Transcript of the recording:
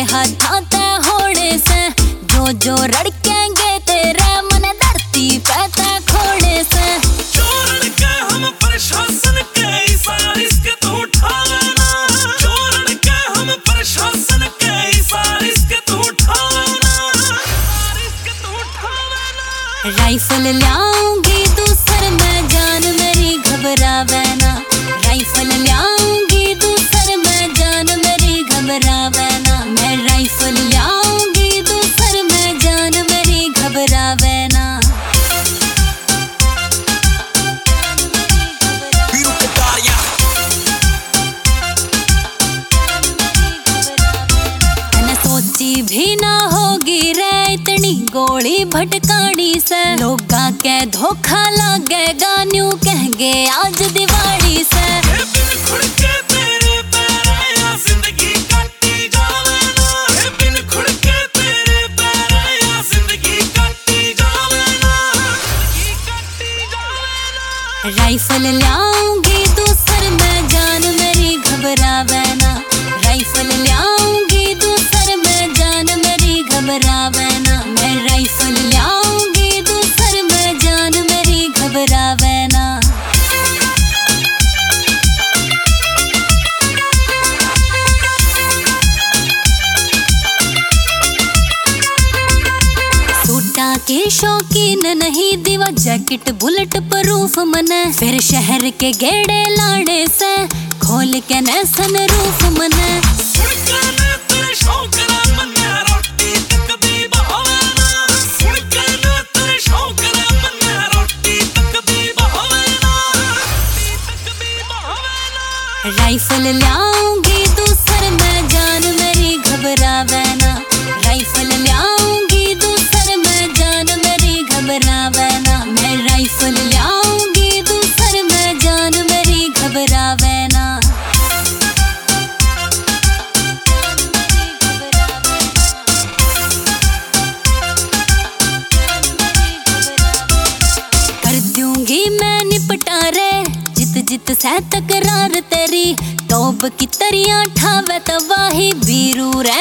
हाथा ते होने से जो जो रड़केंगे तेरे मन धरती पे ते खोने से। चोरन के हम प्रशासन के रिस्क तू उठाना, चोरन के हम प्रशासन के रिस्क तू उठाना। राइफल ल्याऊंगी दूसर में जान मेरी घबरावे ना, राइफल ल्याऊंगी दूसर में जान मेरी घबरावे ना। मैं राइफल ल्याऊंगी दूसर में जान मेरी घबरावे ना। मैंने सोची भी ना होगी रे इतनी गोली भटकानी से, लोगा के धोखा लगेगा न्यू कहेंगे आज दिवाली से। राइफल ल्याऊंगी दूसर में जान मेरी घबरावे ना, राइफल ल्याऊंगी दूसर में जान मेरी घबरावे ना। मैं राइफल ल्याऊंगी दूसर में जान मेरी घबरावे ना। सूटा के शौकीन नहीं दीवा जैकेट बुलेट प्रूफ मने, फिर शहर के गेड़े लाड़े से खोल के न सनरूफ मने। राइफल ल्याऊंगी दूसर में जान मेरी घबरावे ना, राइफल ल्याऊंगी दूसर में जान मेरी घबरावे ना। मैं राइफल ल्याऊंगी दूसर में जान मेरी घबरावे ना। कर दूंगी मैं निपटा रे जित जित से तकरार तेरी, तौब की तरियां ठावे तवाही बीरू रे